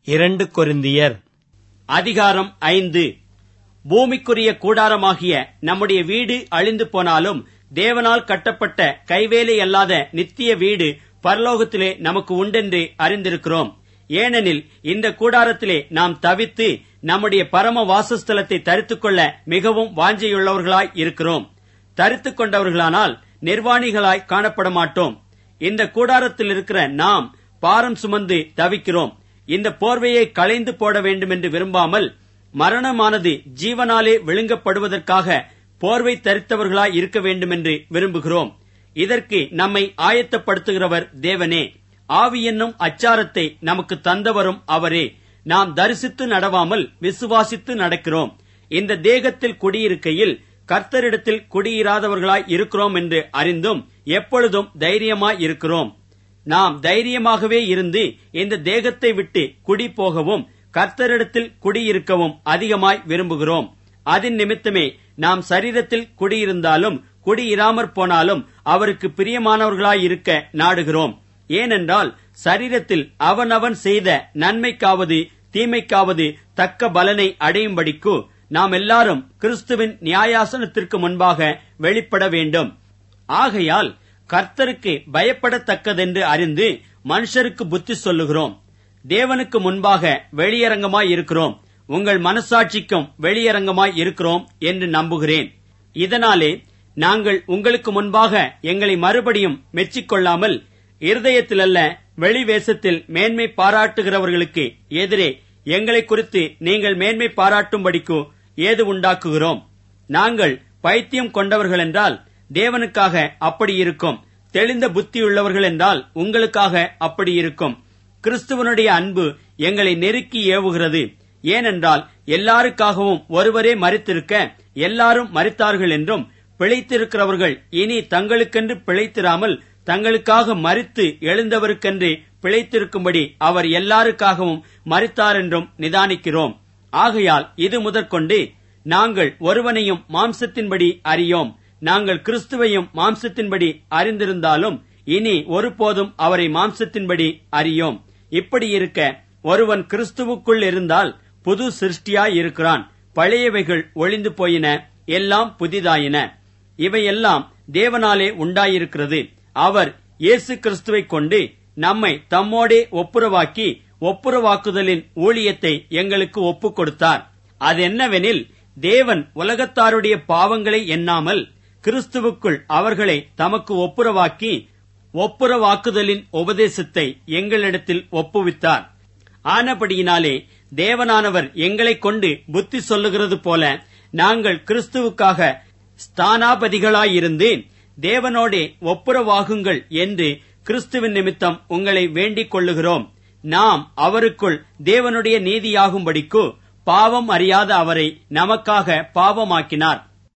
2 கொரிந்தியர் அதிகாரம் 5. பூமிக்குரிய கூடாரமாகிய நம்முடைய வீடு அழிந்து போனாலும் தேவனால் கட்டப்பட்ட கைவேலை அல்லாத நித்திய வீடு பரலோகத்திலே நமக்கு உண்டென்று அறிந்திருக்கிறோம். ஏனெனில் இந்த கூடாரத்திலே நாம் தவித்து நம்முடைய பரம வாசஸ்தலத்தை தரித்துக் கொள்ள மிகவும் வாஞ்சையுள்ளவர்களாய் இருக்கிறோம். தரித்துக் கொண்டவர்களானால் நிர்வாணிகளாய் காணப்பட மாட்டோம். இந்த கூடாரத்தில் இருக்கிற நாம் பாரம் சுமந்து தவிக்கிறோம். இந்த போர்வையை களைந்து போட வேண்டும் என்று விரும்பாமல் மரணமானது ஜீவனாலே விழுங்கப்படுவதற்காக போர்வை தரித்தவர்களாய் இருக்க வேண்டும் என்று விரும்புகிறோம். இதற்கு நம்மை ஆயத்தப்படுத்துகிறவர் தேவனே. ஆவி என்னும் அச்சாரத்தை நமக்கு தந்தவரும் அவரே. நாம் தரிசித்து நடவாமல் விசுவாசித்து நடக்கிறோம். இந்த தேகத்தில் குடியிருக்கையில் கர்த்தரிடத்தில் குடியிராதவர்களாய் இருக்கிறோம் என்று அறிந்தும் எப்பொழுதும் தைரியமாய் இருக்கிறோம். நாம் தைரியமாகவே இருந்து இந்த தேகத்தை விட்டு குடி போகவும் கர்த்தரிடத்தில் குடியிருக்கவும் அதிகமாய் விரும்புகிறோம். அதன் நிமித்தமே நாம் சரீரத்தில் குடியிருந்தாலும் குடியிராமற் போனாலும் அவருக்கு பிரியமானவர்களாயிருக்க நாடுகிறோம். ஏனென்றால் சரீரத்தில் அவனவன் செய்த நன்மைக்காவது தீமைக்காவது தக்க பலனை அடையும்படிக்கு நாம் எல்லாரும் கிறிஸ்துவின் நியாயாசனத்திற்கு முன்பாக வெளிப்பட வேண்டும். ஆகையால் கர்த்தருக்கு பயப்படத்தக்கதென்று அறிந்து மனுஷருக்கு புத்தி சொல்லுகிறோம். தேவனுக்கு முன்பாக வெளியரங்கமாய் இருக்கிறோம். உங்கள் மனசாட்சிக்கும் வெளியரங்கமாய் இருக்கிறோம் என்று நம்புகிறேன். இதனாலே நாங்கள் உங்களுக்கு முன்பாக எங்களை மறுபடியும் மெச்சிக்கொள்ளாமல் இருதயத்திலல்ல வெளிவேசத்தில் மேன்மை பாராட்டுகிறவர்களுக்கு எதிரே எங்களை குறித்து நீங்கள் மேன்மை பாராட்டும்படிக்கு ஏது உண்டாக்குகிறோம். நாங்கள் பைத்தியம் கொண்டவர்கள் என்றால் தேவனுக்காக அப்படி இருக்கும். தெளிந்த புத்தியுள்ளவர்கள் என்றால் உங்களுக்காக அப்படி இருக்கும். கிறிஸ்துவனுடைய அன்பு எங்களை நெருக்கி ஏவுகிறது. ஏனென்றால் எல்லாருக்காகவும் ஒருவரே மரித்திருக்க எல்லாரும் மரித்தார்கள் என்றும் பிழைத்திருக்கிறவர்கள் இனி தங்களுக்கென்று பிழைத்திராமல் தங்களுக்காக மரித்து எழுந்தவருக்கென்று பிழைத்திருக்கும்படி அவர் எல்லாருக்காகவும் மரித்தார் என்றும் நிதானிக்கிறோம். ஆகையால் இது முதற்கொண்டு நாங்கள் ஒருவனையும் மாம்சத்தின்படி அறியோம். நாங்கள் கிறிஸ்துவையும் மாம்சத்தின்படி அறிந்திருந்தாலும் இனி ஒருபோதும் அவரை மாம்சத்தின்படி அறியோம். இப்படி இருக்க ஒருவன் கிறிஸ்துவுக்குள் இருந்தால் புது சிருஷ்டியாய் இருக்கிறான். பழையவைகள் ஒழிந்து போயின, எல்லாம் புதிதாயின. இவையெல்லாம் தேவனாலே உண்டாயிருக்கிறது. அவர் இயேசு கிறிஸ்துவை கொண்டு நம்மை தம்மோடே ஒப்புரவாக்கி ஒப்புரவாக்குதலின் ஊழியத்தை எங்களுக்கு ஒப்புக் கொடுத்தார். அதென்னவெனில், தேவன் உலகத்தாருடைய பாவங்களை எண்ணாமல் கிறிஸ்துவுக்குள் அவர்களை தமக்கு ஒப்புரவாக்கி ஒப்புரவாக்குதலின் உபதேசத்தை எங்களிடத்தில் ஒப்புவித்தார். ஆனபடியினாலே தேவனானவர் எங்களைக் கொண்டு புத்தி சொல்லுகிறது போல நாங்கள் கிறிஸ்துவுக்காக ஸ்தானாபதிகளாயிருந்து தேவனோடே ஒப்புரவாகுங்கள் என்று கிறிஸ்துவின் நிமித்தம் உங்களை வேண்டிக் கொள்ளுகிறோம். நாம் அவருக்குள் தேவனுடைய நீதியாகும்படிக்கு பாவம் அறியாத அவரை நமக்காக பாவமாக்கினார்.